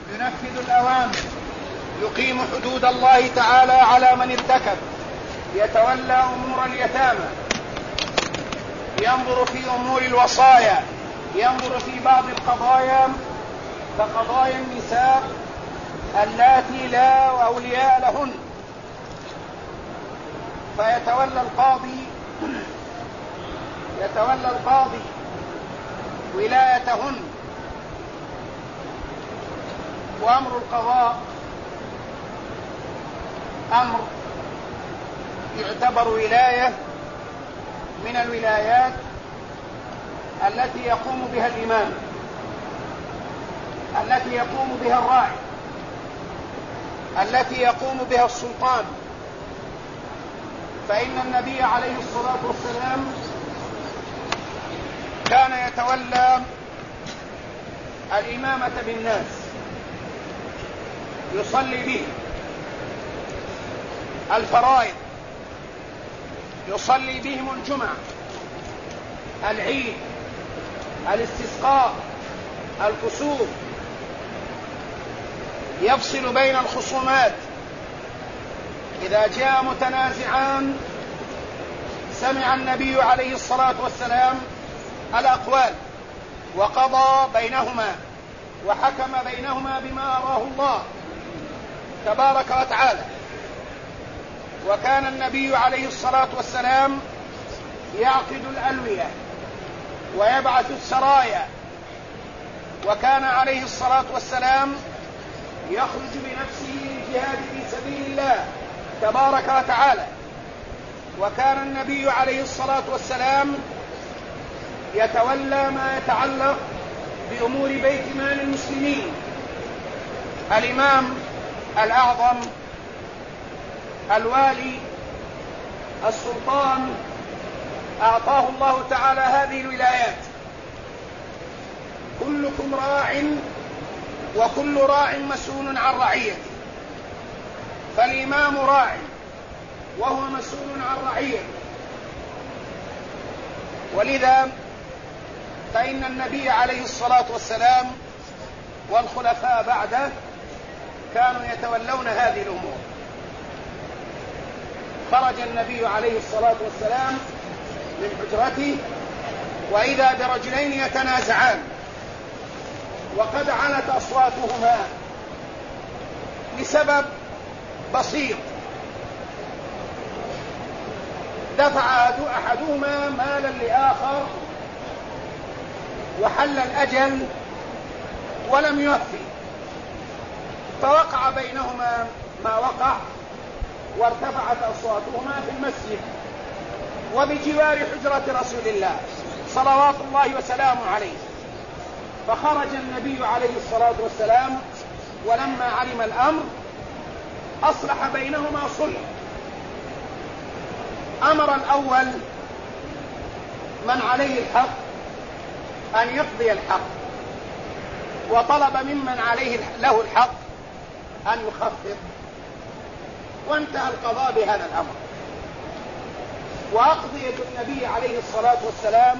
ينفذ الأوامر، يقيم حدود الله تعالى على من ارتكب، يتولى أمور اليتامى، ينظر في أمور الوصايا، ينظر في بعض القضايا كقضايا النساء اللاتي لا أولياء لهن، فيتولى القاضي ولايتهن. وأمر القضاء أمر يعتبر ولاية من الولايات التي يقوم بها الإمام، التي يقوم بها الراعي، التي يقوم بها السلطان. فإن النبي عليه الصلاة والسلام كان يتولى الإمامة بالناس، يصلي بهم الفرائض، يصلي بهم الجمعة، العيد، الاستسقاء، الكسوف، يفصل بين الخصومات. إذا جاء متنازعان سمع النبي عليه الصلاة والسلام الأقوال وقضى بينهما وحكم بينهما بما أراه الله تبارك وتعالى. وكان النبي عليه الصلاة والسلام يعقد الألوية ويبعث السرايا، وكان عليه الصلاة والسلام يخرج بنفسه للجهاد في سبيل الله تبارك وتعالى. وكان النبي عليه الصلاة والسلام يتولى ما يتعلق بأمور بيت مال المسلمين. الإمام الأعظم، الوالي، السلطان، أعطاه الله تعالى هذه الولايات. كلكم راع وكل راع مسؤول عن رعيته، فالإمام راع وهو مسؤول عن رعيته. ولذا فإن النبي عليه الصلاة والسلام والخلفاء بعده كانوا يتولون هذه الأمور. خرج النبي عليه الصلاة والسلام من حجرته وإذا برجلين يتنازعان وقد علت أصواتهما لسبب بسيط، دفع أحدهما مالا لآخر وحل الأجل ولم يوفي، فوقع بينهما ما وقع وارتفعت أصواتهما في المسجد وبجوار حجرة رسول الله صلوات الله وسلامه عليه. فخرج النبي عليه الصلاة والسلام ولما علم الأمر أصلح بينهما صلح. أمر الأول من عليه الحق أن يقضي الحق، وطلب ممن عليه له الحق أن يخفف، وانتهى القضاء بهذا الأمر. وأقضية النبي عليه الصلاة والسلام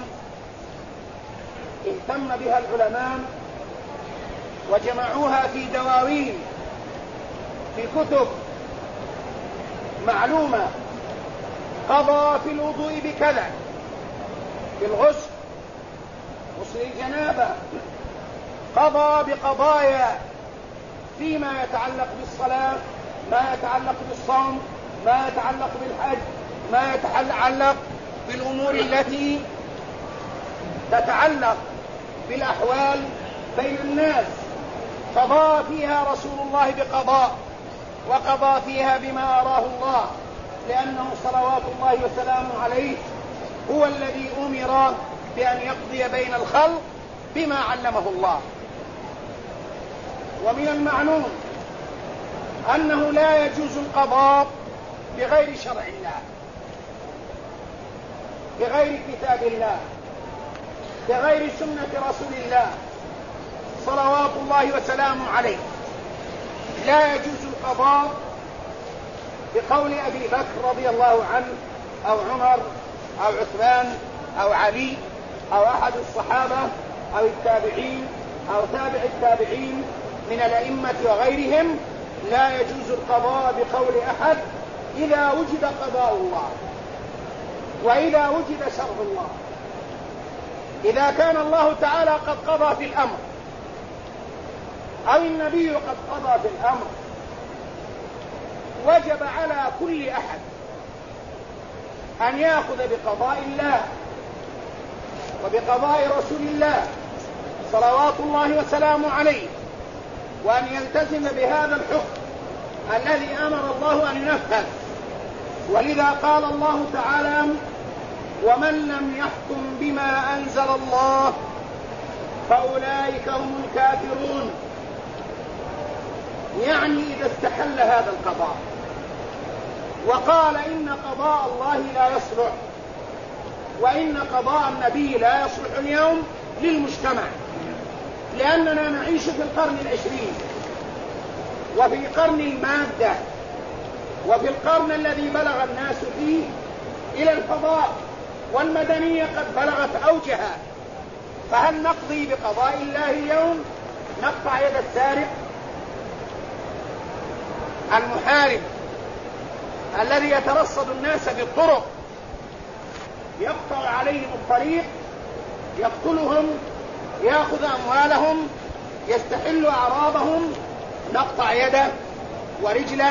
اهتم بها العلماء وجمعوها في دواوين، في كتب معلومة. قضى في الوضوء بكذا، في الغسل، غسل الجنابة، قضى بقضايا فيما يتعلق بالصلاة، ما يتعلق بالصوم، ما يتعلق بالحج، ما يتعلق بالأمور التي تتعلق بالأحوال بين الناس. قضى فيها رسول الله بقضاء، وقضى فيها بما أراه الله، لأنه صلوات الله وسلامه عليه هو الذي أمر بأن يقضي بين الخلق بما علمه الله. ومن المعلوم أنه لا يجوز القضاء بغير شرع الله، بغير كتاب الله، بغير سنة رسول الله صلوات الله وسلامه عليه. لا يجوز القضاء بقول أبي بكر رضي الله عنه أو عمر أو عثمان أو علي أو أحد الصحابة أو التابعين أو تابع التابعين من الأئمة وغيرهم لا يجوز القضاء بقول أحد إذا وجد قضاء الله وإذا وجد شرع الله. إذا كان الله تعالى قد قضى في الأمر أو النبي قد قضى في الأمر وجب على كل أحد أن يأخذ بقضاء الله وبقضاء رسول الله صلوات الله وسلامه عليه، وأن يلتزم بهذا الحكم الذي أمر الله أن ينفذ. ولذا قال الله تعالى: ومن لم يحكم بما أنزل الله فأولئك هم الكافرون. يعني إذا استحل هذا القضاء وقال إن قضاء الله لا يصلح وإن قضاء النبي لا يصلح اليوم للمجتمع، لأننا نعيش في القرن 20 وفي قرن المادة وفي القرن الذي بلغ الناس فيه إلى الفضاء، والمدنية قد بلغت أوجها. فهل نقضي بقضاء الله اليوم؟ نقطع يد السارق المحارب الذي يترصد الناس بالطرق، يقطع عليهم الطريق، يقتلهم، يأخذ أموالهم، يستحل أعراضهم، نقطع يده ورجله،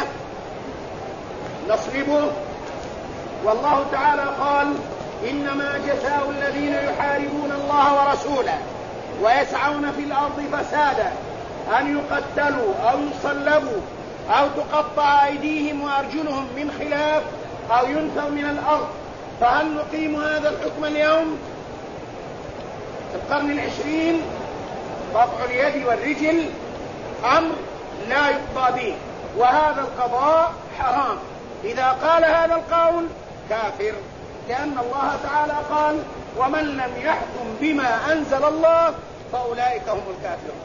نصلبه. والله تعالى قال: إنما جزاء الذين يحاربون الله ورسوله ويسعون في الأرض فسادا أن يقتلوا أو يصلبوا أو تقطع أيديهم وأرجلهم من خلاف أو ينفوا من الأرض. فهل نقيم هذا الحكم اليوم في القرن 20؟ قطع اليد والرجل أمر لا يقضى به، وهذا القضاء حرام. إذا قال هذا القول كافر، لأن الله تعالى قال: ومن لم يحكم بما أنزل الله فأولئك هم الكافرون،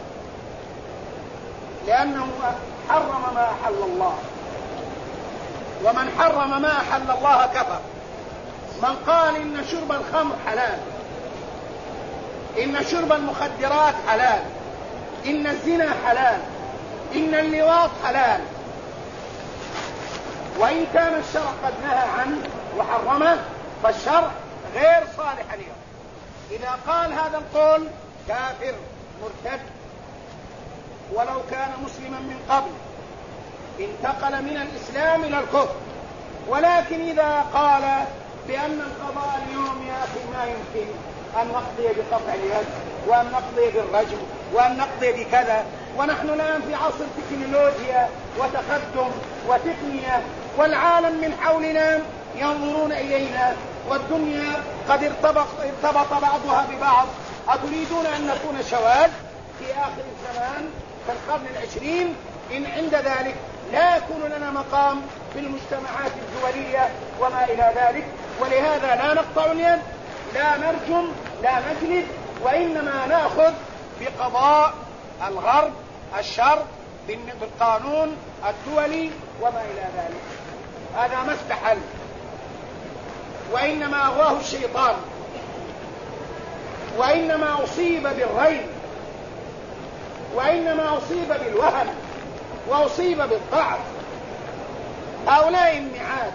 لأنه حرم ما أحل الله، ومن حرم ما أحل الله كفر. من قال إن شرب الخمر حلال، إن شرب المخدرات حلال، إن الزنا حلال، إن اللواط حلال، وإن كان الشرع قد نهى عنه وحرمه فالشرع غير صالح اليوم. إذا قال هذا القول كافر مرتد، ولو كان مسلما من قبل انتقل من الإسلام إلى الكفر. ولكن إذا قال بأن القضاء اليوم يا أخي ما يمكن أن نقضي بقطع اليد وأن نقضي بالرجم وأن نقضي بكذا، ونحن الآن في عصر تكنولوجيا وتقدم وتقنية، والعالم من حولنا ينظرون إلينا، والدنيا قد ارتبط بعضها ببعض، أتريدون أن نكون شواذ في آخر الزمان في القرن 20؟ إن عند ذلك لا يكون لنا مقام في المجتمعات الدولية وما إلى ذلك. ولهذا لا نقطع اليد، لا نرجم، لا نجلد، وإنما نأخذ بقضاء الغرب الشرق بالقانون الدولي وما إلى ذلك. هذا ما استحل، وإنما أغواه الشيطان، وإنما أصيب بالرين، وإنما أصيب بالوهن، وأصيب بالضعف. هؤلاء النعات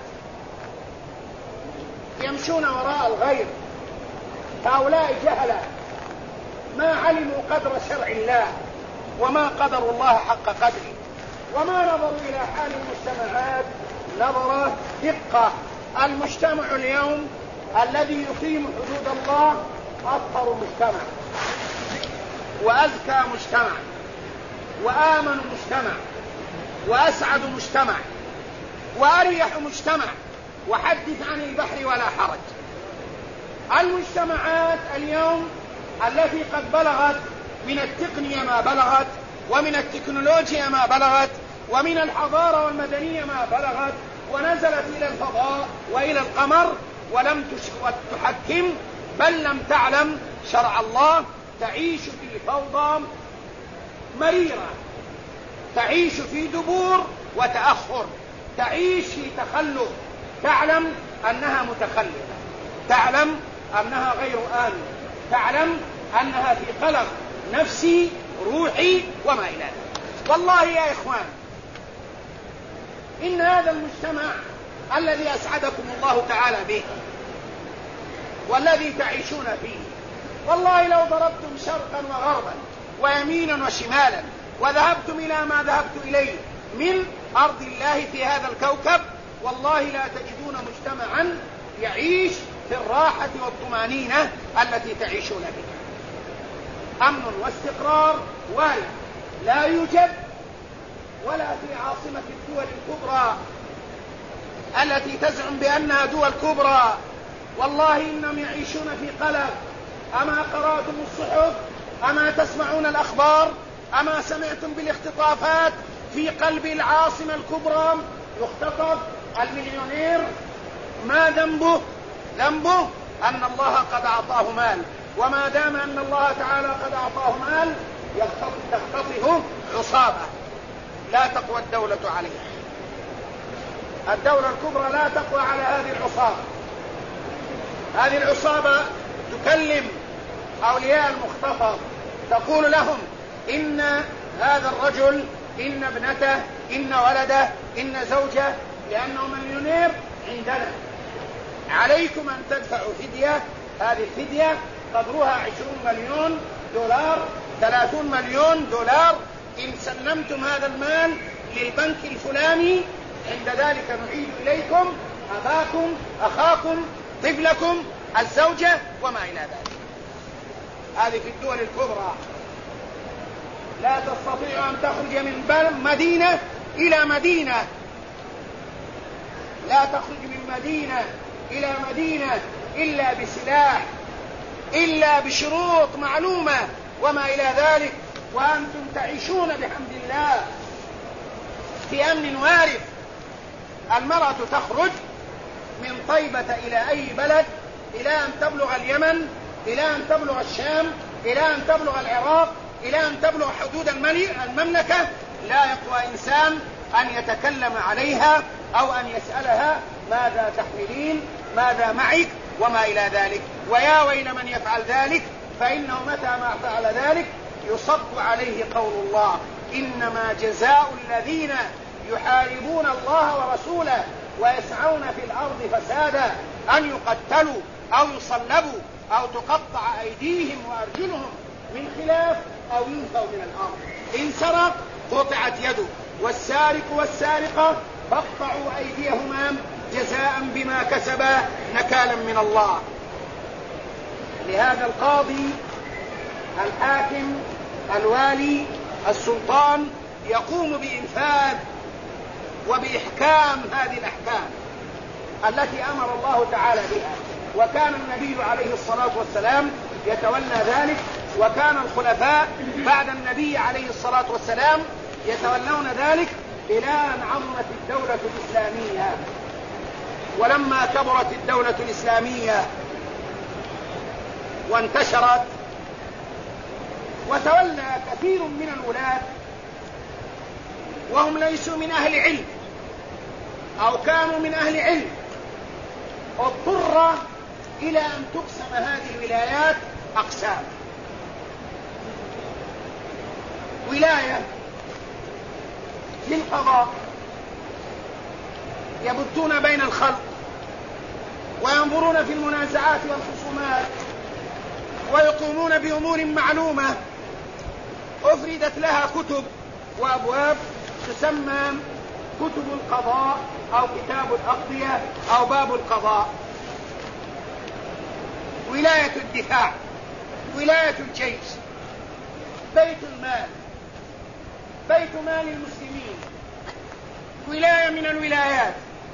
يمشون وراء الغير، هؤلاء جهلة ما علموا قدر شرع الله وما قدروا الله حق قدره، وما نظروا إلى حال المجتمعات نظر دقة. المجتمع اليوم الذي يقيم حدود الله أطهر مجتمع وأزكى مجتمع وآمن مجتمع وأسعد مجتمع وأريح مجتمع، وحدث عن البحر ولا حرج. المجتمعات اليوم التي قد بلغت من التقنية ما بلغت، ومن التكنولوجيا ما بلغت، ومن الحضارة والمدنية ما بلغت، ونزلت إلى الفضاء وإلى القمر ولم تحكم بل لم تعلم شرع الله، تعيش في فوضى مريرة، تعيش في دبور وتأخر، تعيش في تخلف، تعلم أنها متخلفة، تعلم أنها غير آمنة، تعلم أنها في قلق نفسي روحي وما إلى ذلك. والله يا إخوان إن هذا المجتمع الذي أسعدكم الله تعالى به والذي تعيشون فيه، والله لو ضربتم شرقا وغربا ويمينا وشمالا وذهبتم إلى ما ذهبت إليه من أرض الله في هذا الكوكب، والله لا تجدون مجتمعا يعيش في الراحة والطمأنينة التي تعيشون فيها. أمن واستقرار وارد لا يوجد ولا في عاصمة الدول الكبرى التي تزعم بأنها دول كبرى، والله إنهم يعيشون في قلق. أما قرأتم الصحف؟ أما تسمعون الأخبار؟ أما سمعتم بالاختطافات في قلب العاصمة الكبرى؟ يختطف المليونير، ما ذنبه؟ ذنبه أن الله قد أعطاه مال، وما دام أن الله تعالى قد أعطاه مال تختطفه عصابة لا تقوى الدولة عليها. الدولة الكبرى لا تقوى على هذه العصابة. هذه العصابة تكلم أولياء المختطف تقول لهم إن هذا الرجل، إن ابنته، إن ولده، إن زوجه، لأنه مليونير عندنا، عليكم أن تدفعوا فدية. هذه الفدية قدرها 20 مليون دولار، 30 مليون دولار. إن سلمتم هذا المال للبنك الفلاني عند ذلك نعيد إليكم أباكم، أخاكم، طفلكم، الزوجة وما إلى ذلك. هذه في الدول الكبرى. لا تستطيع أن تخرج من مدينة إلى مدينة، لا تخرج من مدينة إلى مدينة إلا بسلاح، إلا بشروط معلومة وما إلى ذلك، وأنتم تعيشون بحمد الله في أمن وارد. المرأة تخرج من طيبة إلى أي بلد إلى أن تبلغ اليمن، إلى أن تبلغ الشام، إلى أن تبلغ العراق، إلى أن تبلغ حدود المملكة، لا يقوى إنسان أن يتكلم عليها أو أن يسألها ماذا تحملين، ماذا معك وما إلى ذلك. ويا ويل من يفعل ذلك، فإنه متى ما فعل ذلك يصب عليه قول الله: إنما جزاء الذين يحاربون الله ورسوله ويسعون في الأرض فسادا أن يقتلوا أو يصلبوا أو تقطع أيديهم وأرجلهم من خلاف أو ينفوا من الأرض. إن سرق قطعت يده، والسارق والسارقة فاقطعوا أيديهما جزاء بما كسبا نكالا من الله. لهذا القاضي، الحاكم، الوالي، السلطان يقوم بإنفاذ وبإحكام هذه الأحكام التي أمر الله تعالى بها. وكان النبي عليه الصلاة والسلام يتولى ذلك، وكان الخلفاء بعد النبي عليه الصلاة والسلام يتولون ذلك إلى أن عظمت الدولة الإسلامية. ولما كبرت الدولة الإسلامية وانتشرت وتولى كثير من الولاة وهم ليسوا من أهل علم أو كانوا من أهل علم، اضطر إلى أن تقسم هذه الولايات أقسام. ولاية للقضاء يبثون بين الخلق وينظرون في المنازعات والخصومات ويقومون بأمور معلومة أفردت لها كتب وأبواب تسمى كتب القضاء أو كتاب الأقضية أو باب القضاء. ولاية الدفاع، ولاية الجيش، بيت المال، بيت مال المسلمين، ولاية من الولايات،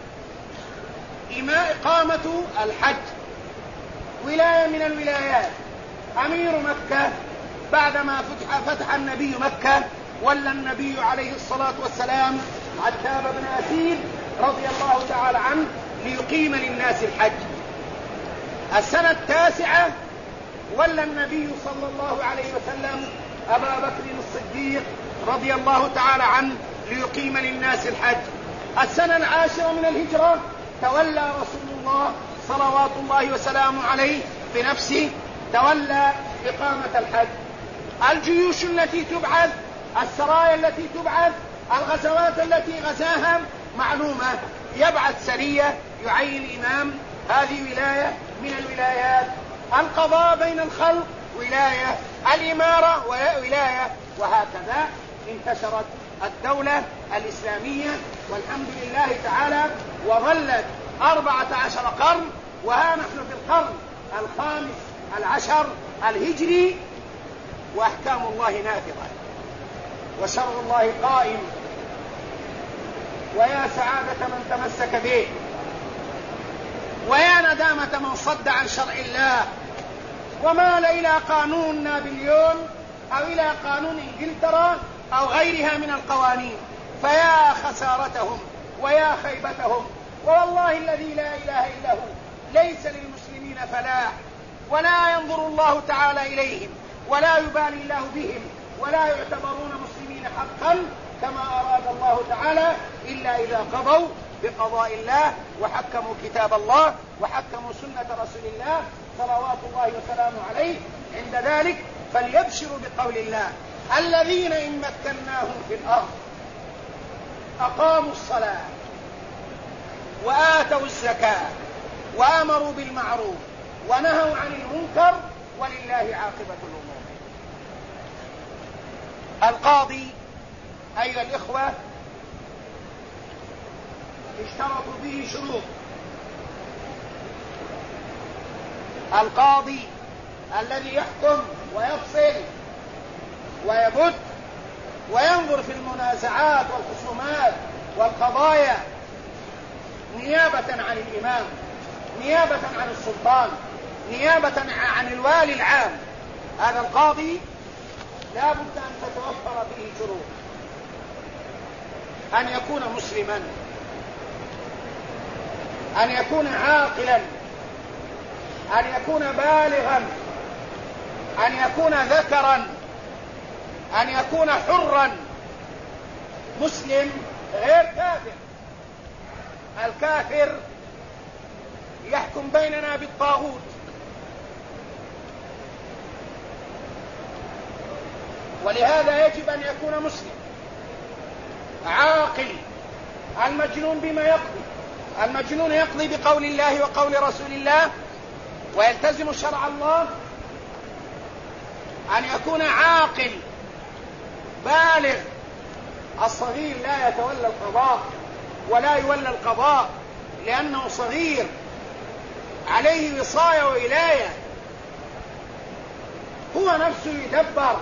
إقامة الحج، ولاية من الولايات. أمير مكة بعدما فتح النبي مكة ولى النبي عليه الصلاة والسلام عتاب بن أسيد رضي الله تعالى عنه ليقيم للناس الحج. السنة 9 ولى النبي صلى الله عليه وسلم أبا بكر الصديق رضي الله تعالى عنه ليقيم للناس الحج. السنة 10 من الهجرة تولى رسول الله صلوات الله وسلامه عليه بنفسه، تولى إقامة الحج. الجيوش التي تبعث السرايا التي تبعث، الغزوات التي غزاها معلومة. يبعث سرية، يعين إمام، هذه ولاية من الولايات. القضاء بين الخلق ولاية، الإمارة ولاية، وهكذا انتشرت الدولة الإسلامية والحمد لله تعالى، وظلت 14 قرن، وها نحن في القرن 15 الهجري، وأحكام الله نافذة وشرع الله قائم. ويا سعادة من تمسك به، ويا ندامة من صد عن شرع الله ومال إلى قانون نابليون أو إلى قانون إنجلترا أو غيرها من القوانين، فيا خسارتهم ويا خيبتهم. والله الذي لا إله إلا هو ليس للمسلمين فلاح، ولا ينظر الله تعالى إليهم، ولا يبالي الله بهم، ولا يعتبرون مسلمين حقا كما أراد الله تعالى، إلا إذا قضوا بقضاء الله وحكموا كتاب الله وحكموا سنة رسول الله صلوات الله وسلامه عليه. عند ذلك فليبشروا بقول الله: الذين إن مكناهم في الأرض أقاموا الصلاة وآتوا الزكاة وأمروا بالمعروف ونهوا عن المنكر ولله عاقبة الأمور. القاضي أيها الإخوة اشترطوا به شروط. القاضي الذي يحكم ويفصل ويبت وينظر في المنازعات والخصومات والقضايا نيابة عن الإمام، نيابة عن السلطان، نيابة عن الوالي العام، هذا القاضي لا بد أن تتوفر فيه شروط: أن يكون مسلما، أن يكون عاقلا، أن يكون بالغا، أن يكون ذكرا، أن يكون حرا مسلم غير كافر. الكافر يحكم بيننا بالطاغوت، ولهذا يجب أن يكون مسلم عاقل. المجنون بما يقضي؟ المجنون يقضي بقول الله وقول رسول الله ويلتزم شرع الله. أن يكون عاقل بالغ. الصغير لا يتولى القضاء ولا يولى القضاء لأنه صغير، عليه وصاية وولاية، هو نفسه يدبر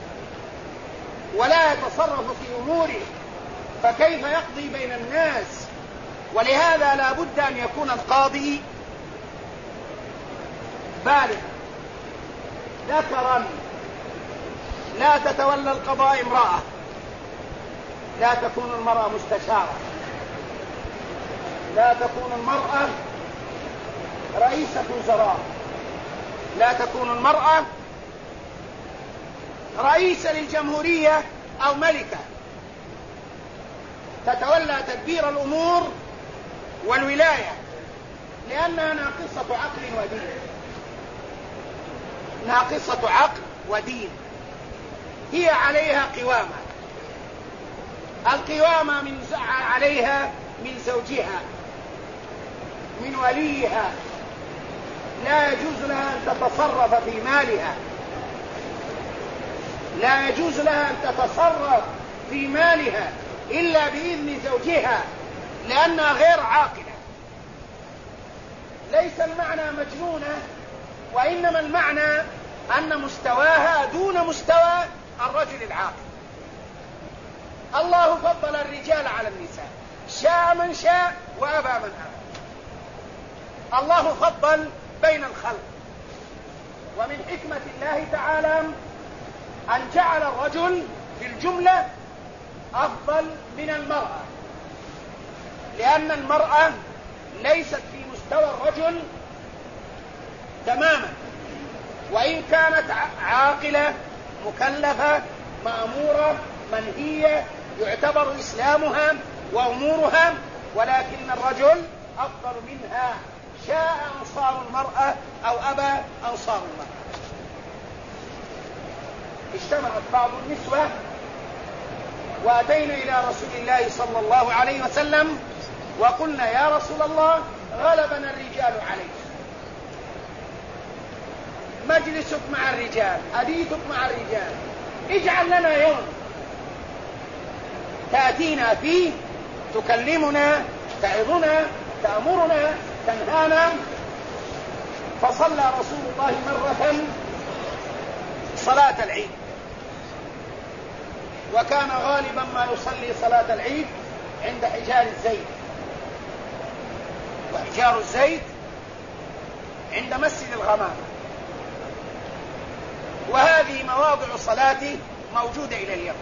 ولا يتصرف في أموره، فكيف يقضي بين الناس؟ ولهذا لا بد أن يكون القاضي بالغ ذكرا. لا تتولى القضاء امرأة، لا تكون المرأة مستشارة، لا تكون المرأة رئيسة وزراء، لا تكون المرأة رئيسة للجمهورية أو ملكة تتولى تدبير الأمور والولاية، لأنها ناقصة عقل ودين، ناقصة عقل ودين. هي عليها قوامة، القوامة عليها من زوجها، من وليها. لا يجوز لها أن تتصرف في مالها، لا يجوز لها أن تتصرف في مالها إلا بإذن زوجها، لأنها غير عاقلة. ليس المعنى مجنونة، وإنما المعنى أن مستواها دون مستوى الرجل العاقل. الله فضل الرجال على النساء، شاء من شاء وأبى من أبى. الله فضل بين الخلق، ومن حكمة الله تعالى أن جعل الرجل في الجملة أفضل من المرأة، لأن المرأة ليست في مستوى الرجل تماما، وإن كانت عاقلة مكلفة مأمورة منهية يعتبر إسلامها وأمورها، ولكن الرجل أفضل منها، شاء أنصار المرأة أو أبى أنصار المرأة. اجتمعت بعض النسوة وأتينا إلى رسول الله صلى الله عليه وسلم وقلنا يا رسول الله غلبنا الرجال عليك، مجلسك مع الرجال، حديثك مع الرجال، اجعل لنا يوم تأتينا فيه تكلمنا، تعظنا، تأمرنا، تنهانا. فصلى رسول الله مرة صلاة العيد، وكان غالبا ما يصلي صلاة العيد عند حجار الزيت، وحجار الزيت عند مسجد الغمام، وهذه مواضع صلاته موجودة إلى اليوم.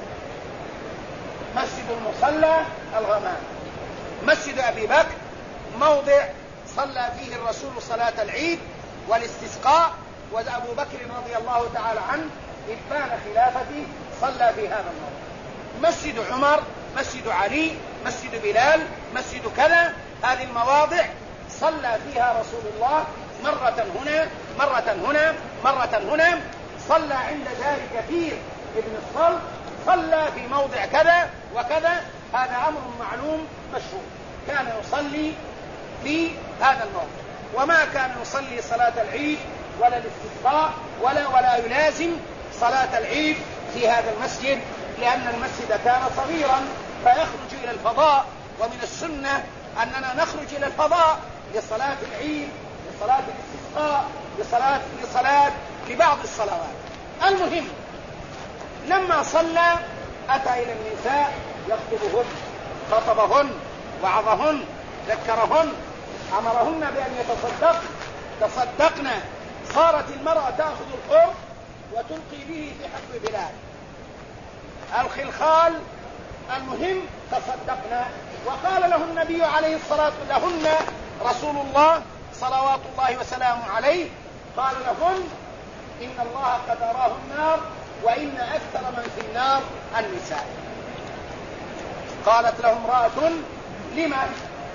مسجد المصلى الغمام، مسجد أبي بكر موضع صلى فيه الرسول صلاة العيد والاستسقاء، وأبو بكر رضي الله تعالى عنه إبان خلافته صلى في هذا الموضع. مسجد عمر، مسجد علي، مسجد بلال، مسجد كذا، هذه المواضع صلى فيها رسول الله مرة هنا مرة هنا مرة هنا. صلى عند دار كثير ابن الصلت، صلى في موضع كذا وكذا، هذا أمر معلوم مشهور، كان يصلي في هذا الموضع، وما كان يصلي صلاة العيد ولا الاستسقاء ولا يلازم صلاة العيد في هذا المسجد، لأن المسجد كان صغيرا فيخرج إلى الفضاء، ومن السنة أننا نخرج إلى الفضاء لصلاة العيد، لصلاة الاستسقاء، لصلاة لبعض الصلوات. المهم لما صلى أتى إلى النساء يخطبهن، خطبهن، وعظهن، ذكرهن، أمرهن بأن تصدقن. صارت المرأة تأخذ القرب وتلقي به في حقل بلال الخلخال، المهم تصدقن. وقال له النبي عليه الصلاة والسلام لهن رسول الله صلوات الله وسلامه عليه، قال لهن إن الله قد أراه النار وإن أكثر من في النار النساء. قالت له امرأة لما؟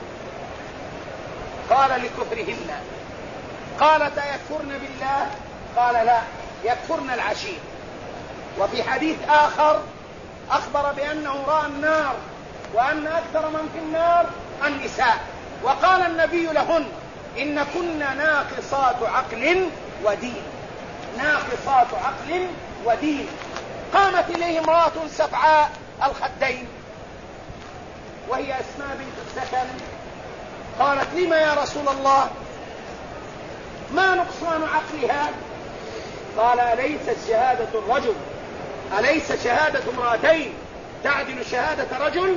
قال لكفرهن. قالت يكفرن بالله؟ قال لا، يكفرن العشير. وفي حديث آخر أخبر بأنه رأى النار وأن أكثر من في النار النساء. وقال النبي لهن إن كن ناقصات عقل ودين، ناقصات عقل ودين. قامت إليه امرأة سبعاء الخدين وهي أسماء بنت السكن، قالت لما يا رسول الله؟ ما نقصان عقلها؟ قال أليست شهادة الرجل، أليس شهادة امرأتين تعدل شهادة رجل؟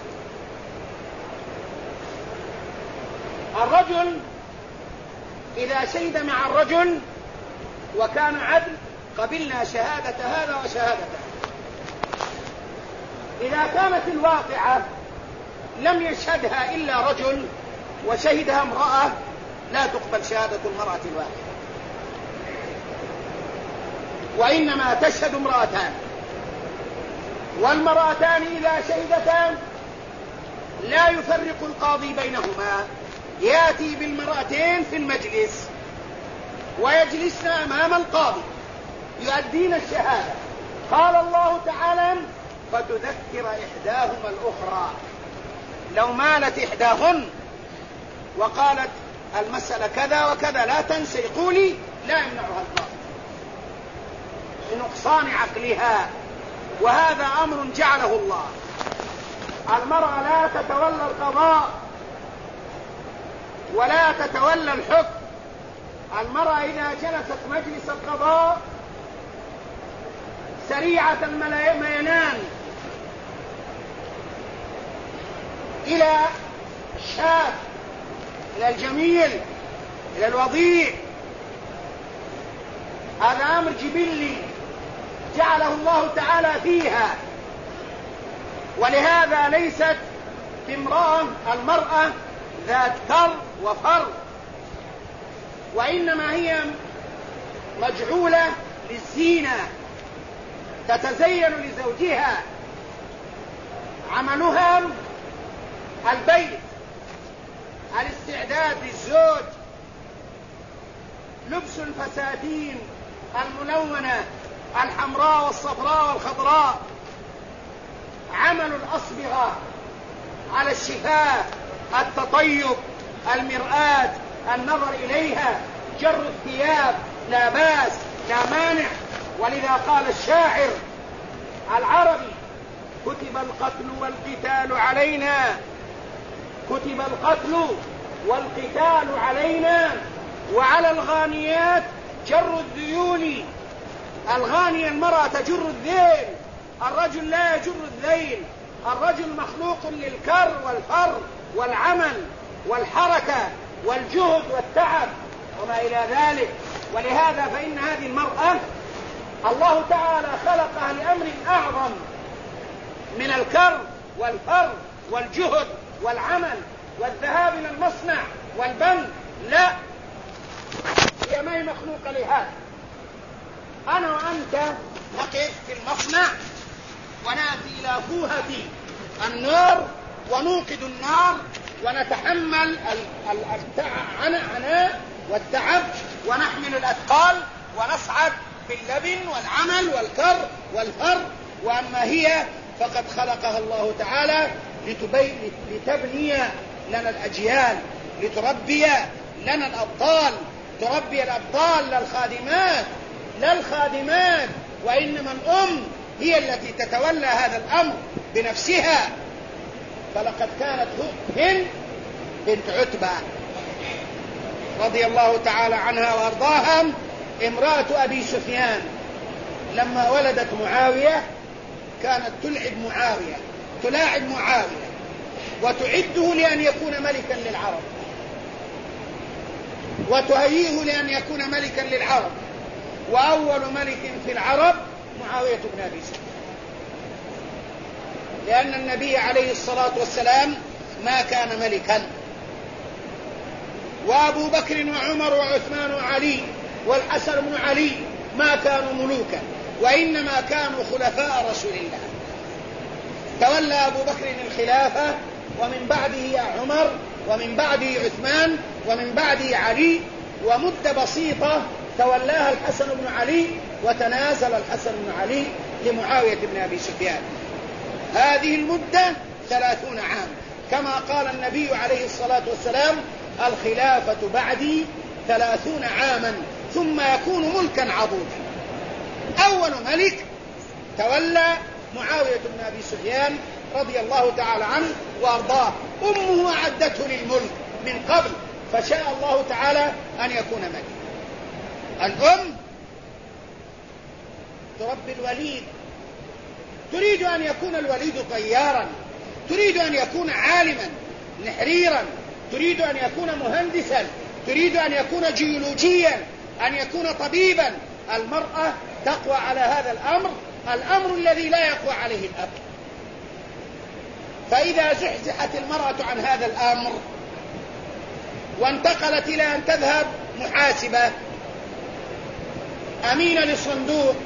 الرجل إذا شهد مع الرجل وكان عدل قبلنا شهادة هذا وشهادته. إذا كانت الواقعة لم يشهدها إلا رجل وشهدها امرأة لا تقبل شهادة المرأة الواحدة، وإنما تشهد امرأتان، والمرأتان إذا شهدتان لا يفرق القاضي بينهما، يأتي بالمرأتين في المجلس ويجلسن أمام القاضي يؤدين الشهادة. قال الله تعالى فتذكر إحداهما الأخرى. لو مالت إحداهن وقالت المسألة كذا وكذا لا تنسي قولي، لا يمنعها القاضي لنقصان عقلها، وهذا أمر جعله الله. المرأة لا تتولى القضاء ولا تتولى الحكم. المرأة إذا جلست مجلس القضاء سريعة المينان إلى الشاب، إلى الجميل، إلى الوضيع. هذا أمر جبلي جعله الله تعالى فيها، ولهذا ليست المرأة ذات كر وفر، وإنما هي مجعولة للزينة، تتزين لزوجها. عملها البيت، الاستعداد للزوج، لبس الفساتين الملونة الحمراء والصفراء والخضراء، عمل الأصبغة على الشفاه، التطيب، المرآة، النظر إليها، جر الثياب، لا باس لا مانع. ولذا قال الشاعر العربي: كتب القتل والقتال علينا، كتب القتل والقتال علينا، وعلى الغانيات جر الذيول. الغانية المرأة تجر الذيل، الرجل لا يجر الذيل. الرجل مخلوق للكر والفر والعمل والحركة والجهد والتعب وما إلى ذلك. ولهذا فإن هذه المرأة الله تعالى خلقها لأمر أعظم من الكر والفر والجهد والعمل والذهاب إلى المصنع والبنك. لا، هي ما هي مخلوقة لهذا. أنا وأنت نقف في المصنع ونأتي إلى فوهة النار ونوقد النار ونتحمل العناء والتعب ونحمل الأثقال ونصعد في اللبن والعمل والكر والفر. وأما هي فقد خلقها الله تعالى لتبني لنا الأجيال، لتربي لنا الأبطال، تربي الأبطال لا الخادمات، وإنما الأم هي التي تتولى هذا الأمر بنفسها. فلقد كانت هند بنت عتبة رضي الله تعالى عنها وأرضاها امرأة أبي سفيان، لما ولدت معاوية كانت تلاعب معاوية وتعده لأن يكون ملكا للعرب، وتهيئه لأن يكون ملكا للعرب. وأول ملك في العرب معاوية بن أبي سفيان، لأن النبي عليه الصلاة والسلام ما كان ملكا، وأبو بكر وعمر وعثمان وعلي والحسن بن علي ما كانوا ملوكا، وإنما كانوا خلفاء رسول الله. تولى أبو بكر الخلافة، ومن بعده عمر، ومن بعده عثمان، ومن بعده علي، ومدة بسيطة تولاها الحسن بن علي، وتنازل الحسن بن علي لمعاوية بن أبي سفيان. هذه المدة 30 عام، كما قال النبي عليه الصلاة والسلام: الخلافة بعدي 30 عاما ثم يكون ملكا عضودا. أول ملك تولى معاوية بن أبي سفيان رضي الله تعالى عنه وأرضاه. أمه أعدته للملك من قبل، فشاء الله تعالى أن يكون ملك. الأم تربي الوليد، تريد أن يكون الوليد طيارا، تريد أن يكون عالما نحريرا، تريد أن يكون مهندسا، تريد أن يكون جيولوجيا، أن يكون طبيبا. المرأة تقوى على هذا الأمر الذي لا يقوى عليه الأب. فإذا زحزحت المرأة عن هذا الأمر وانتقلت إلى أن تذهب محاسبة، أمينة للصندوق،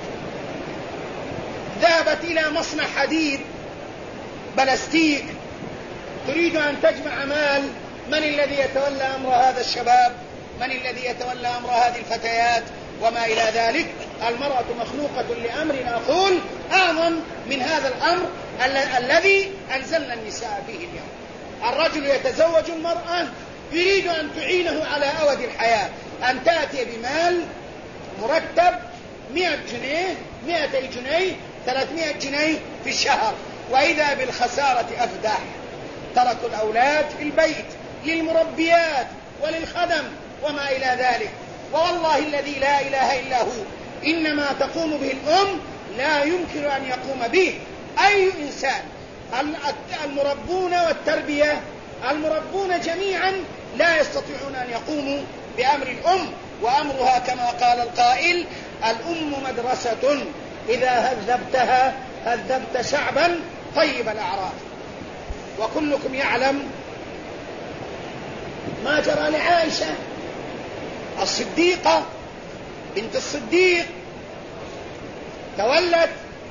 ذهبت إلى مصنع حديد بلاستيك، تريد أن تجمع مال، من الذي يتولى أمر هذا الشباب؟ من الذي يتولى أمر هذه الفتيات؟ وما إلى ذلك. المرأة مخلوقة لأمر أقول أعظم من هذا الأمر الذي أنزلنا النساء فيه اليوم. الرجل يتزوج المرأة يريد أن تعينه على أود الحياة، أن تأتي بمال مرتب 100 جنيه 200 جنيه 300 جنيه في الشهر، وإذا بالخسارة أفدح. تركوا الأولاد في البيت للمربيات وللخدم وما إلى ذلك. والله الذي لا إله إلا هو، إنما تقوم به الأم لا يمكن أن يقوم به أي إنسان. المربون والتربية، المربون جميعا لا يستطيعون أن يقوموا بأمر الأم، وأمرها كما قال القائل: الأم مدرسة إذا هذبتها هذبت شعبا طيب الأعراف. وكلكم يعلم ما جرى لعائشة الصديقة بنت الصديق، تولت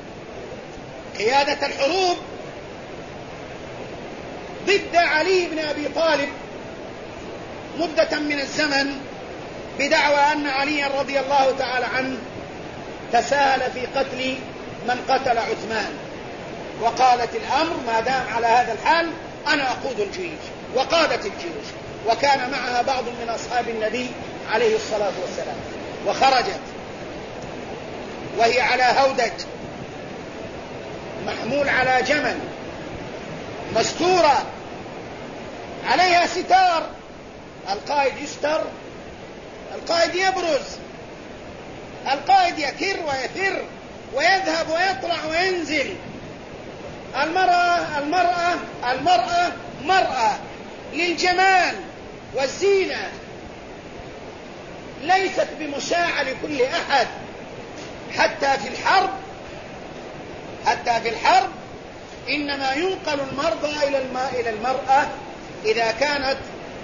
قيادة الحروب ضد علي بن أبي طالب مدة من الزمن، بدعوى أن علي رضي الله تعالى عنه تساهل في قتل من قتل عثمان، وقالت الأمر ما دام على هذا الحال أنا أقود الجيش، وقادت الجيش، وكان معها بعض من أصحاب النبي عليه الصلاة والسلام، وخرجت وهي على هودج محمول على جمل مستورة عليها ستار. القائد يستر، القائد يبرز، القائد يكر ويفر ويذهب ويطلع وينزل. المرأة مرأة للجمال والزينة، ليست بمشاعة لكل أحد. حتى في الحرب إنما ينقل المرضى إلى المرأة إذا كانت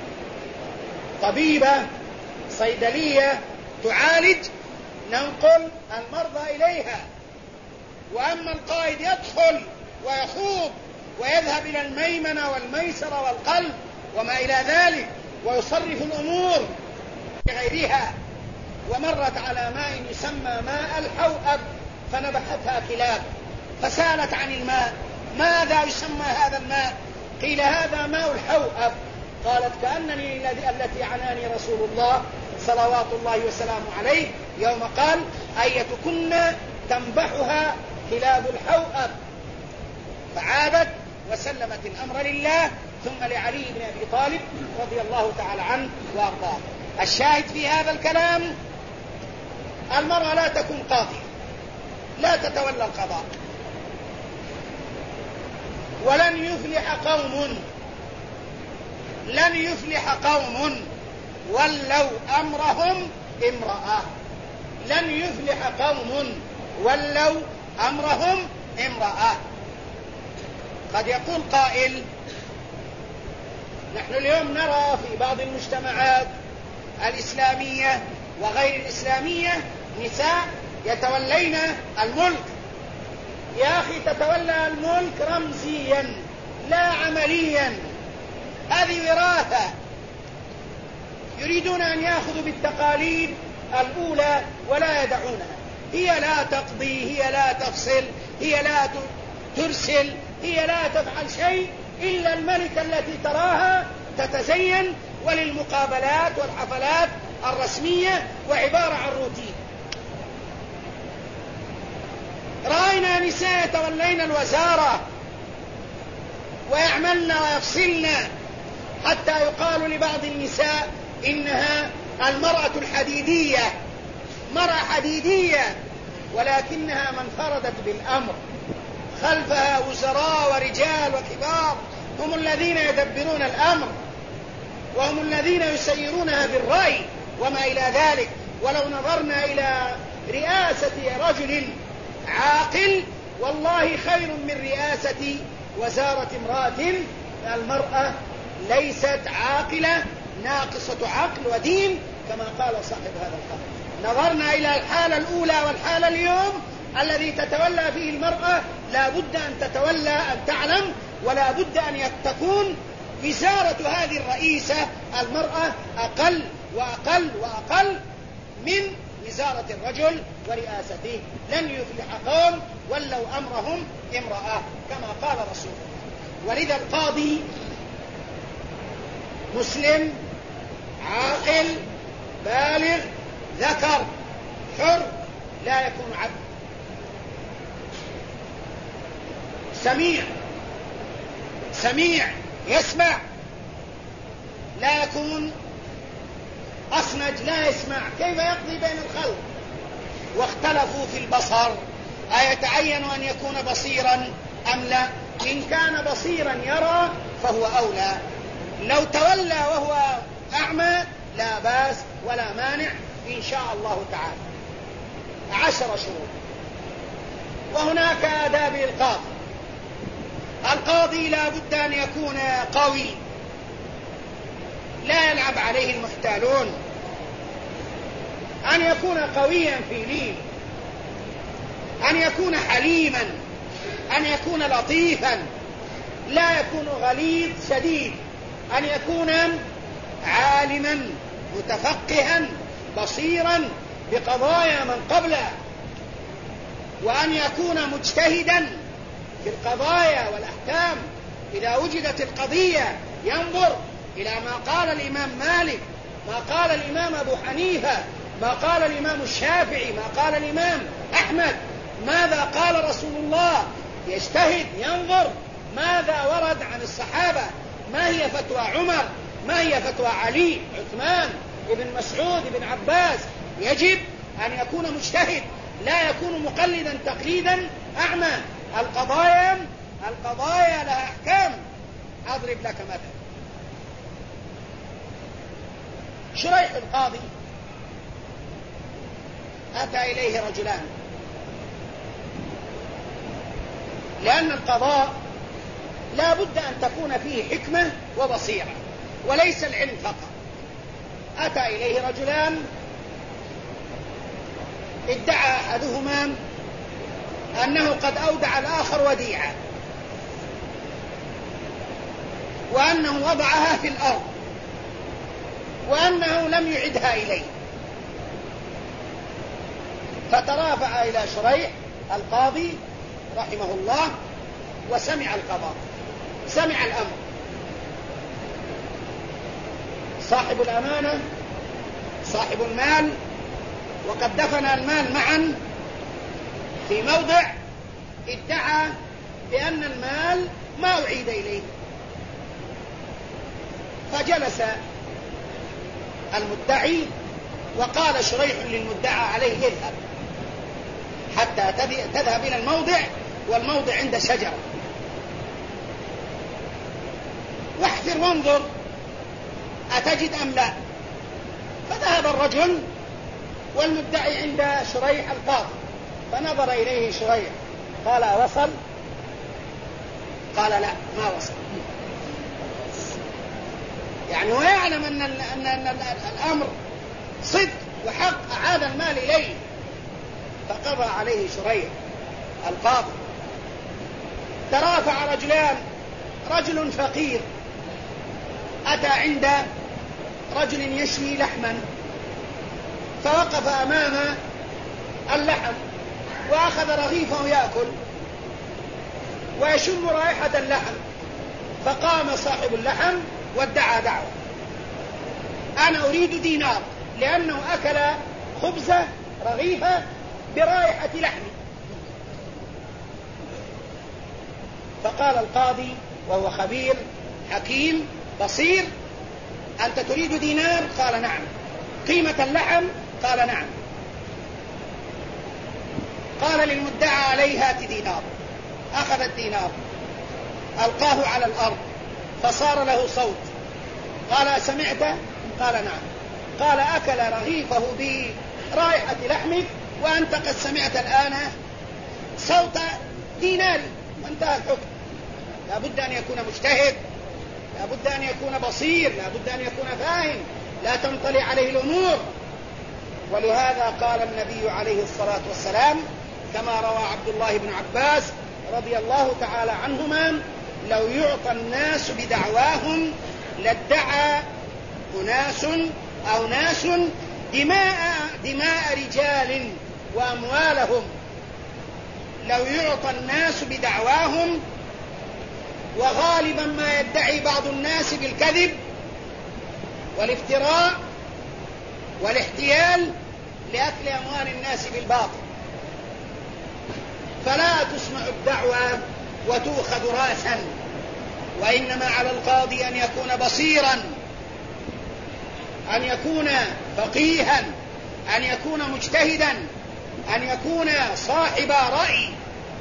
طبيبة صيدلية تعالج، ننقل المرضى إليها. وأما القائد يدخل ويخوض ويذهب إلى الميمنة والميسرة والقلب وما إلى ذلك ويصرف الأمور بغيرها. ومرت على ماء يسمى ماء الحوأب فنبحتها كلاب، فسألت عن الماء: ماذا يسمى هذا الماء؟ قيل: هذا ماء الحوأب. قالت: كأنني التي عناني رسول الله صلوات الله وسلامه عليه يوم قال: أيتكن تنبحها كلاب الحوأب. فعادت وسلمت الأمر لله ثم لعلي بن أبي طالب رضي الله تعالى عنه وأرضاه. الشاهد في هذا الكلام: المرأة لا تكون قاضية، لا تتولى القضاء، ولن يفلح قوم ولوا أمرهم امرأة. لن يفلح قوم ولوا أمرهم امرأة. قد يقول قائل: نحن اليوم نرى في بعض المجتمعات الإسلامية وغير الإسلامية نساء يتولين الملك. يا أخي، تتولى الملك رمزيا لا عمليا، هذه وراثة. يريدون أن يأخذوا بالتقاليد الأولى ولا يدعونها. هي لا تقضي، هي لا تفصل، هي لا ترسل، هي لا تفعل شيء إلا الملكة التي تراها تتزين وللمقابلات والحفلات الرسمية، وعبارة عن روتين. رأينا نساء يتولين الوزارة ويعملن ويفصلن، حتى يقال لبعض النساء إنها المرأة الحديدية، مرأة حديدية، ولكنها من فرضت بالأمر. خلفها وزراء ورجال وكبار هم الذين يدبرون الأمر، وهم الذين يسيرونها بالرأي وما إلى ذلك. ولو نظرنا إلى رئاسة رجل عاقل والله خير من رئاسة وزارة امرأة. المرأة ليست عاقلة، ناقصة عقل ودين كما قال صاحب هذا القول. نظرنا إلى الحالة الأولى والحالة اليوم الذي تتولى فيه المرأة، لا بد أن تتولى، أن تعلم، ولا بد أن تكون وزارة هذه الرئيسة المرأة أقل وأقل وأقل من وزارة الرجل ورئاسته. لن يفلح قوم ولوا أمرهم امرأة كما قال رسول الله. ولذا القاضي مسلم عاقل بالغ ذكر حر، لا يكون عبد. سميع يسمع، لا يكون أصمج لا يسمع. كيف يقضي بين الخلق؟ واختلفوا في البصر، أيتعين أن يكون بصيرا أم لا؟ إن كان بصيرا يرى فهو أولى. لو تولى وهو أعمى لا باس ولا مانع إن شاء الله تعالى. 10 شروط. وهناك آداب القاضي. القاضي لا بد أن يكون قوي، لا يلعب عليه المحتالون، أن يكون قويا في دين، أن يكون حليما، أن يكون لطيفا، لا يكون غليظ شديد، أن يكون عالما متفقها بصيرا بقضايا من قبله، وأن يكون مجتهدا في القضايا والأحكام إذا وجدت القضية ينظر إلى ما قال الإمام مالك، ما قال الإمام أبو حنيفة، ما قال الإمام الشافعي، ما قال الإمام أحمد، ماذا قال رسول الله، يجتهد ينظر ماذا ورد عن الصحابة، ما هي فتوى عمر، ما هي فتوى علي، عثمان، ابن مسعود، ابن عباس. يجب أن يكون مجتهد، لا يكون مقلدا تقليدا أعمى. القضايا لها أحكام. أضرب لك مثلا، شريح القاضي أتى إليه رجلان، لأن القضاء لا بد أن تكون فيه حكمة وبصيرة وليس العلم فقط. أتى إليه رجلان، ادعى أحدهما أنه قد أودع الآخر وديعة، وأنه وضعها في الأرض، وأنه لم يعدها إليه. فترافع إلى شريح القاضي رحمه الله وسمع القضاء، سمع الأمر. صاحب الأمانة، صاحب المال، وقد دفن المال معا في موضع، ادعى بأن المال ما أعيد إليه. فجلس المدعي وقال شريح للمدعى عليه اذهب حتى تذهب إلى الموضع، والموضع عند شجرة، واحفر وانظر أتجد أم لا. فذهب الرجل والمدعي عند شريح القاضي، فنظر إليه شريح قال وصل؟ قال لا ما وصل. يعني هو يعلم أن الأمر صدق وحق، أعاد المال إليه. فقضى عليه شريح القاضي. ترافع رجلان، رجل فقير أتى عند رجل يشوي لحما، فوقف أمام اللحم وأخذ رغيفه يأكل ويشم رائحة اللحم. فقام صاحب اللحم وادعى دعوة، أنا أريد دينار، لأنه أكل خبزة رغيفة برائحة لحمي. فقال القاضي وهو خبير حكيم بصير أنت تريد دينار؟ قال نعم. قيمة اللحم؟ قال نعم. قال للمدعى عليه هات دينار. أخذ الدينار ألقاه على الأرض فصار له صوت. قال سمعت؟ قال نعم. قال أكل رغيفه برائحة لحمك وأنت قد سمعت الآن صوت دينار، وانتهى الحكم. لا بد أن يكون مجتهد، لا بد أن يكون بصير، لا بد أن يكون فاهم، لا تنطلي عليه الأمور. ولهذا قال النبي عليه الصلاة والسلام كما روى عبد الله بن عباس رضي الله تعالى عنهما لو يعطى الناس بدعواهم لادعى أناس أو ناس دماء رجال وأموالهم. لو يعطى الناس بدعواهم، وغالبا ما يدعي بعض الناس بالكذب والافتراء والاحتيال لأكل أموال الناس بالباطل، فلا تسمع الدعوة وتؤخذ راسا، وإنما على القاضي أن يكون بصيرا، أن يكون فقيها، أن يكون مجتهدا، أن يكون صاحب رأي،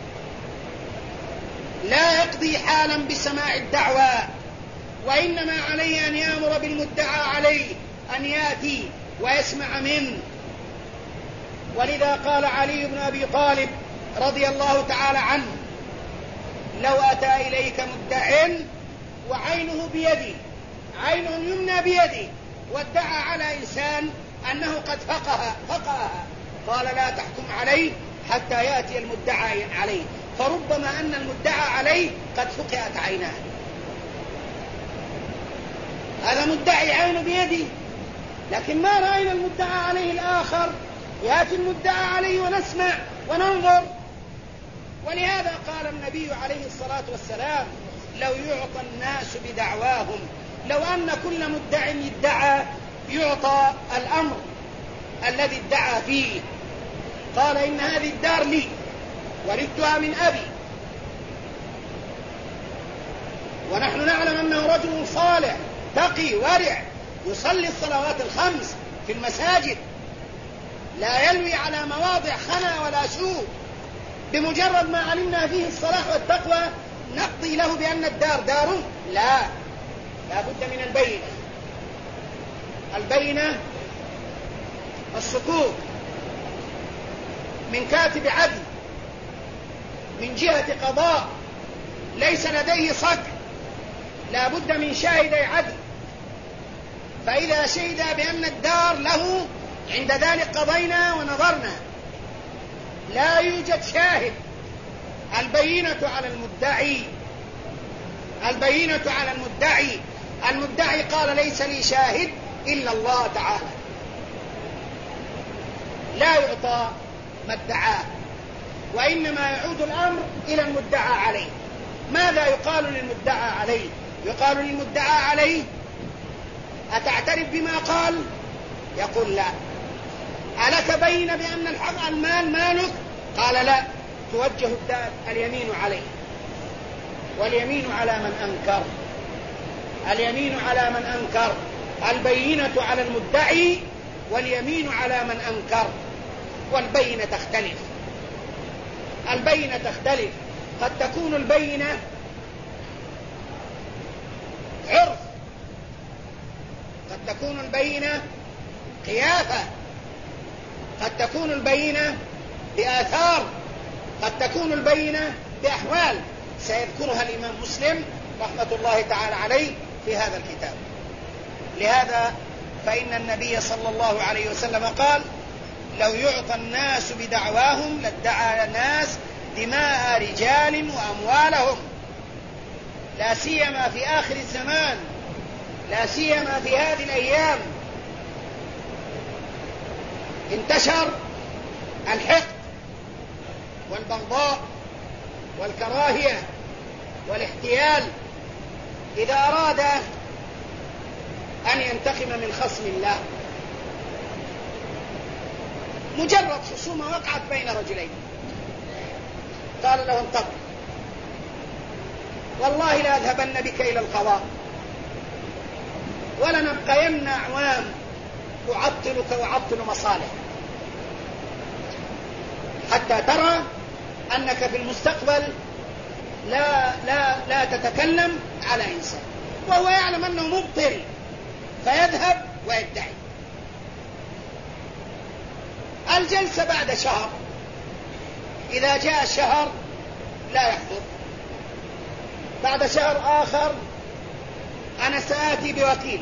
لا يقضي حالا بسماع الدعوة، وإنما عليه أن يأمر بالمدعى عليه أن يأتي ويسمع منه. ولذا قال علي بن أبي طالب رضي الله تعالى عنه لو أتى إليك مدع وعينه بيدي، عينه اليمنى بيدي، وادعى على إنسان أنه قد فقهها، قال لا تحكم عليه حتى يأتي المدعى عليه، فربما أن المدعى عليه قد فقهت عيناه. هذا مدعي عينه بيدي، لكن ما رأينا المدعى عليه الآخر. يأتي المدعى عليه ونسمع وننظر ولهذا قال النبي عليه الصلاة والسلام: لو يعطى الناس بدعواهم، لو أن كل مدع ادعى يعطى الأمر الذي ادعى فيه. قال: إن هذه الدار لي ورثتها من أبي. ونحن نعلم أنه رجل صالح تقي ورع، يصلي الصلوات الخمس في المساجد، لا يلوي على مواضع خنا ولا سوء. بمجرد ما علمنا فيه الصلاح والتقوى نقضي له بأن الدار دار؟ لا بد من البينة السكوت من كاتب عدل من جهة قضاء ليس لديه صك، لا بد من شاهدي عدل. فإذا شهد بأن الدار له عند ذلك قضينا ونظرنا. لا يوجد شاهد. البينة على المدعي. المدعي قال: ليس لي شاهد إلا الله تعالى. لا يعطى ما ادعاه، وإنما يعود الأمر إلى المدعى عليه. ماذا يقال للمدعى عليه؟ يقال للمدعى عليه: أتعترف بما قال؟ يقول: لا. ألك بين بأن الحق المال مالك؟ قال: لا. توجه اليمين عليه، واليمين على من أنكر. البينة على المدعي واليمين على من أنكر. والبينة تختلف. قد تكون البينة عرف، قد تكون البينة قيافة، قد تكون البينة بآثار، قد تكون البينة بأحوال سيذكرها الإمام مسلم رحمة الله تعالى عليه في هذا الكتاب. لهذا فإن النبي صلى الله عليه وسلم قال: لو يعطى الناس بدعواهم لادعى الناس دماء رجال وأموالهم. لا سيما في آخر الزمان، لا سيما في هذه الأيام، انتشر الحقد والبغضاء والكراهية والاحتيال. إذا أراد أن ينتقم من خصم الله، مجرد خصومة وقعت بين رجلين، قال له: انتقم، والله لا أذهبن بك إلى القضاء ولنبقين أعوام أعطلك وأعطل مصالح، حتى ترى أنك في المستقبل لا تتكلم على إنسان، وهو يعلم أنه مبطل، فيذهب ويدعي. الجلسة بعد شهر، إذا جاء الشهر لا يحضر. بعد شهر آخر: أنا سآتي بوكيل.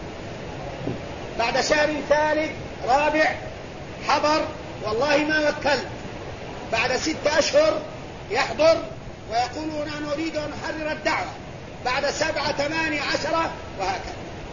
بعد شهر ثالث رابع: حضر، والله ما وكلت. بعد 6 أشهر يحضر ويقولون: أنا أريد أن أحرر الدعوة. بعد 7 8 10 وهكذا.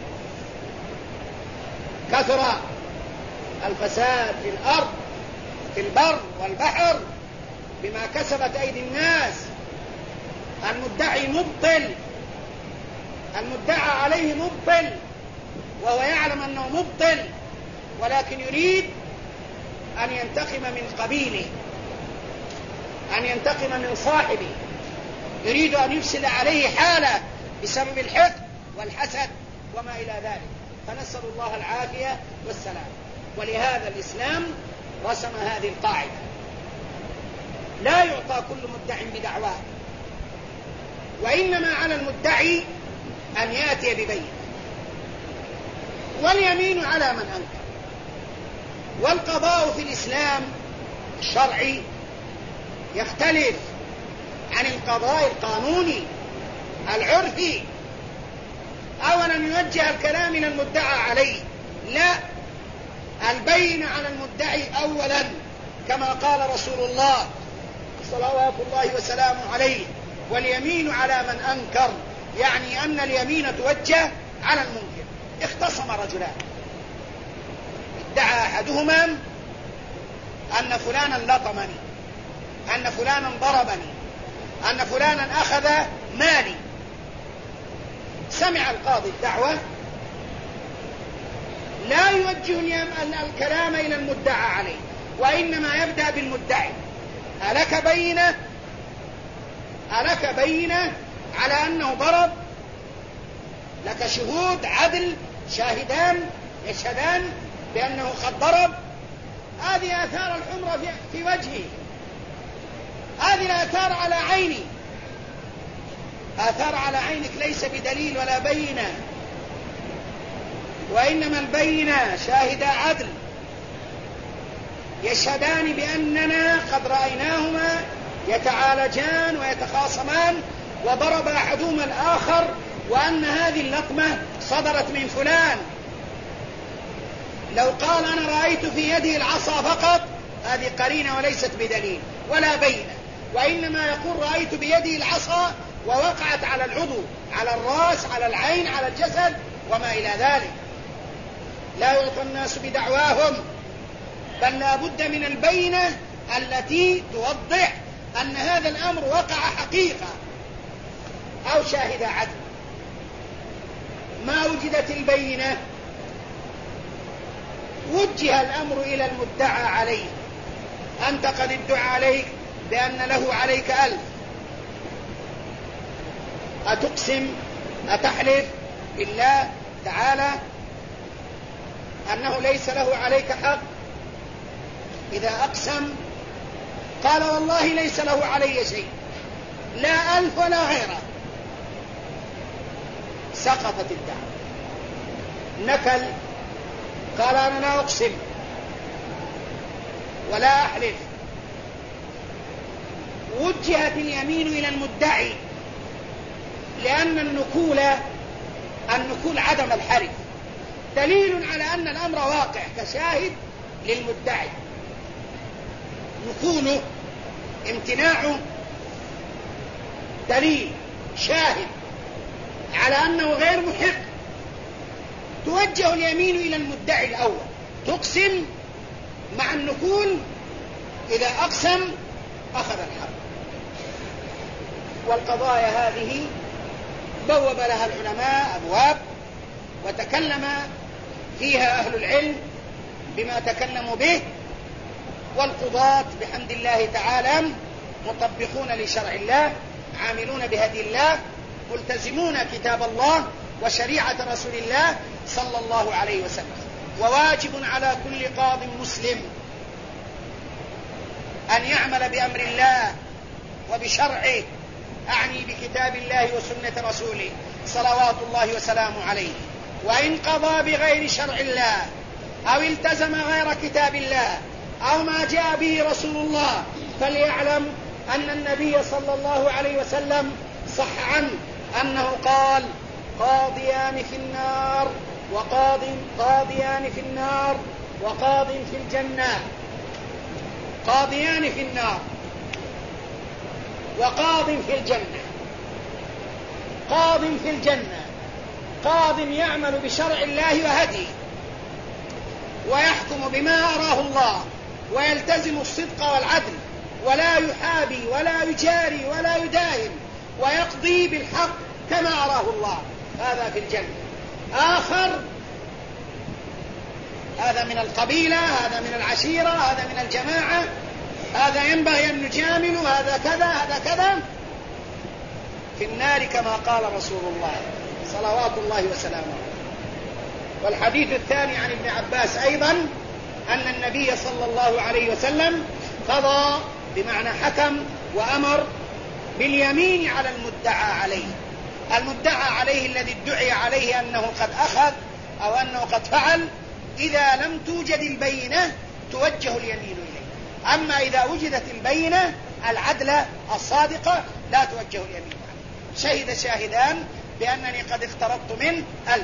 كثر الفساد في الأرض في البر والبحر بما كسبت أيدي الناس. المدعي مبطل، المدعى عليه مبطل، وهو يعلم أنه مبطل، ولكن يريد أن ينتقم من قبيله، أن ينتقم من صاحبه، يريد أن يفسد عليه حاله بسبب الحقد والحسد وما إلى ذلك. فنسأل الله العافية والسلام. ولهذا الإسلام رسم هذه القاعدة: لا يعطى كل مدع بدعواه، وإنما على المدعي أن يأتي ببينة، واليمين على من أنكر. والقضاء في الإسلام الشرعي يختلف عن القضاء القانوني العرفي. أولا يوجه الكلام إلى المدعى عليه، لا، البينة على المدعي أولا، كما قال رسول الله صلوات الله وسلامه عليه: واليمين على من أنكر، يعني أن اليمين توجه على المنكر. اختصم رجلان، ادعى أحدهما أن فلانا لطمني، أن فلانا ضربني، أن فلانا أخذ مالي، سمع القاضي الدعوة لا يوجه الكلام إلى المدعى عليه، وإنما يبدأ بالمدعي: ألك بينة على أنه ضرب؟ لك شهود عدل شاهدان يشهدان بأنه قد ضرب؟ هذه آثار الحمرة في وجهي، هذه الآثار على عيني. آثار على عينك ليس بدليل ولا بينة، وإنما البينة شاهدا عدل يشهدان بأننا قد رأيناهما يتعالجان ويتخاصمان وضرب أحدهما الآخر، وأن هذه اللطمة صدرت من فلان. لو قال أنا رأيت في يده العصا فقط، هذه قرينة وليست بدليل ولا بينة، وإنما يقول رأيت بيده العصا ووقعت على العضو، على الرأس، على العين، على الجسد وما إلى ذلك. لا يعطى الناس بدعواهم، بل لا بد من البينة التي توضح أن هذا الأمر وقع حقيقة أو شاهد عدل. ما وجدت البينة وجه الأمر إلى المدعى عليه: أنت قد ادعى عليك بأن له عليك 1000، أتقسم أتحلف بالله تعالى أنه ليس له عليك حق؟ إذا أقسم قال والله ليس له علي شيء، لا 1000 ولا غيره، سقطت الدعوة. نكل قال أنا لا أقسم ولا أحلف، وجهت اليمين إلى المدعي، لأن النكول عدم الحلف دليل على أن الأمر واقع كشاهد للمدعي. نكوله امتناعه دليل شاهد على أنه غير محق. توجه اليمين إلى المدعي الأول، تقسم مع النكول، إذا أقسم أخذ الحق. والقضايا هذه بوب لها العلماء أبواب وتكلم فيها أهل العلم بما تكلموا به، والقضاة بحمد الله تعالى مطبقون لشرع الله، عاملون بهدي الله، ملتزمون كتاب الله وشريعة رسول الله صلى الله عليه وسلم. وواجب على كل قاض مسلم أن يعمل بأمر الله وبشرعه، أعني بكتاب الله وسنة رسوله صلوات الله وسلامه عليه. وإن قضى بغير شرع الله أو التزم غير كتاب الله أو ما جاء به رسول الله، فليعلم أن النبي صلى الله عليه وسلم صح عنه أنه قال: قاضيان في النار قاضيان في النار وقاض في الجنة. قاضيان في النار وقاض في الجنة. قاض في الجنة، قاض يعمل بشرع الله وهديه ويحكم بما أراه الله ويلتزم الصدق والعدل ولا يحابي ولا يجاري ولا يداهن ويقضي بالحق كما أراه الله، هذا في الجنة. آخر هذا من القبيلة، هذا من العشيرة، هذا من الجماعة، هذا ينبغي أن نجامل، هذا كذا هذا كذا، في النار كما قال رسول الله صلوات الله وسلامه. والحديث الثاني عن ابن عباس أيضا أن النبي صلى الله عليه وسلم قضى بمعنى حكم وأمر باليمين على المدعى عليه. المدعى عليه الذي ادعي عليه أنه قد أخذ أو أنه قد فعل، إذا لم توجد البينة توجه اليمين إليه. أما إذا وجدت البينة العدلة الصادقة لا توجه اليمين عليه. شهد شاهدان بأنني قد اقترضت منه 1000،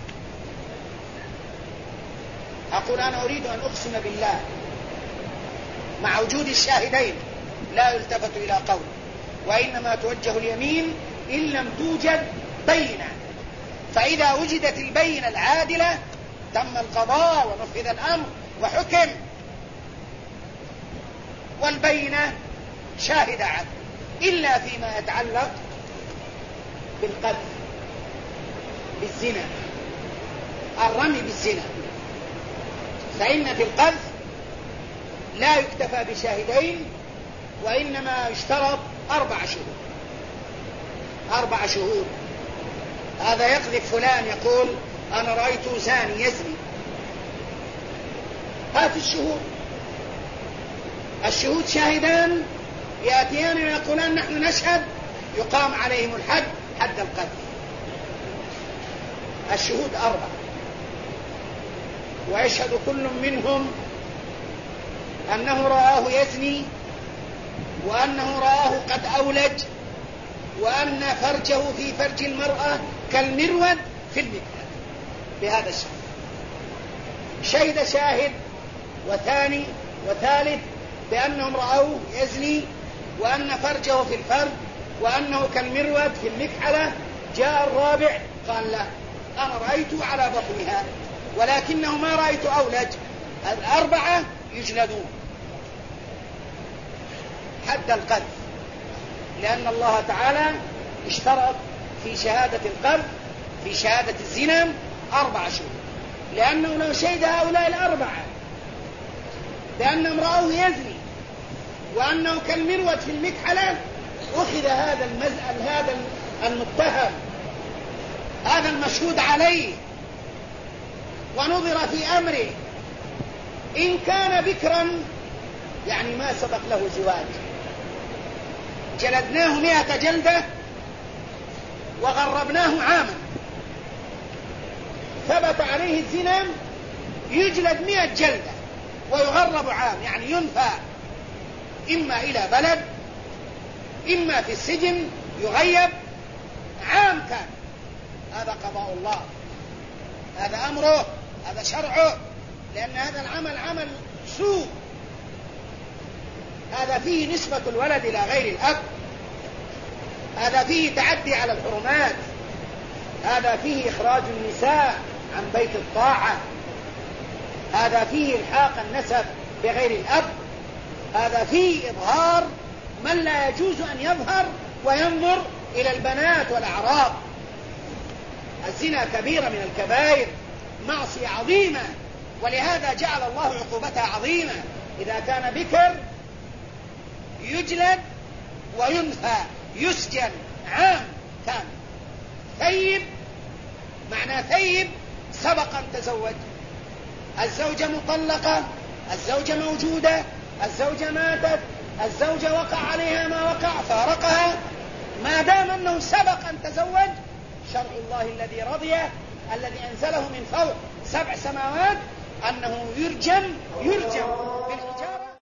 أقول أنا أريد أن أقسم بالله مع وجود الشاهدين، لا يلتفت إلى قول، وإنما توجه اليمين إن لم توجد بينة. فإذا وجدت البينة العادلة تم القضاء ونفذ الأمر وحكم. والبينة شاهد عدل، إلا فيما يتعلق بالقذف، بالزنا، الرمي بالزنا، فإن في القذف لا يكتفى بشاهدين، وإنما يشترط 4 شهود. 4 شهود. هذا يقذف فلان يقول أنا رأيت زاني يزني، هات الشهود. الشهود شاهدان يأتيان ويقولان نحن نشهد، يقام عليهم الحد، حد القذف. الشهود 4، ويشهد كل منهم أنه رآه يزني، وأنه رآه قد أولج، وأن فرجه في فرج المرأة كالمرود في المكنة، بهذا الشهر. شهد شاهد وثاني وثالث بأنهم رأوه يزني، وأن فرجه في الفرج، وأنه كالمرود في المكحلة. جاء الرابع قال لا، أنا رأيته على بطنها ولكنه ما رأيت أولج. 4 يجلدون حد القذف، لأن الله تعالى اشترط في شهادة القذف، في شهادة الزنا 4 شهور، لأنه لو شهد هؤلاء 4 بأنهم رأوه يزني وأنه كالمرود في المكحلة، أخذ هذا هذا المتهم، هذا المشهود عليه، ونظر في أمره. إن كان بكرا يعني ما سبق له زواج، جلدناه 100 جلدة وغربناه عاما، ثبت عليه الزنا يجلد 100 جلدة ويغرب عام، يعني ينفى إما إلى بلد، إما في السجن يغيب عام كان. هذا قضاء الله، هذا أمره، هذا شرعه، لأن هذا العمل عمل سوء. هذا فيه نسبة الولد إلى غير الأب، هذا فيه تعدي على الحرمات، هذا فيه إخراج النساء عن بيت الطاعة، هذا فيه إلحاق النسب بغير الأب، هذا فيه إظهار من لا يجوز أن يظهر وينظر إلى البنات والأعراض. الزنا كبيرة من الكبائر، معصية عظيمة، ولهذا جعل الله عقوبتها عظيمة. إذا كان بكر يجلد وينفى، يسجن عام كامل. ثيب، معنى ثيب سبق أن تزوج، الزوجة مطلقة، الزوجة موجودة، الزوجة ماتت، الزوجة وقع عليها ما وقع، فارقها، ما دام أنه سبق أن تزوج، شرع الله الذي رضيه، الذي أنزله من فوق 7 سماوات، أنه يرجم